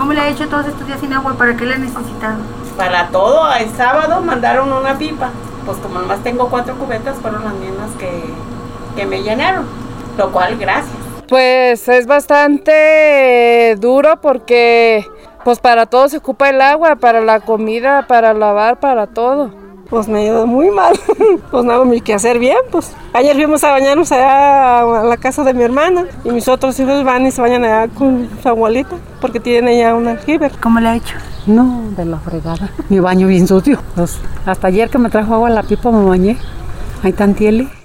cómo le ha hecho todos estos días sin agua? ¿Para qué le ha necesitado? Para todo. El sábado mandaron una pipa. Pues como nomás tengo 4 cubetas, fueron las mismas que me llenaron. Lo cual, gracias. Pues es bastante duro porque pues para todo se ocupa el agua, para la comida, para lavar, para todo. Pues me ha ido muy mal, pues no hago mi quehacer bien, pues. Ayer fuimos a bañarnos allá a la casa de mi hermana y mis otros hijos van y se bañan allá con su abuelita porque tienen ella un aljibe. ¿Cómo le ha hecho? No, de la fregada. Mi baño bien sucio. Pues, hasta ayer que me trajo agua a la pipa me bañé. Ahí tan tiele.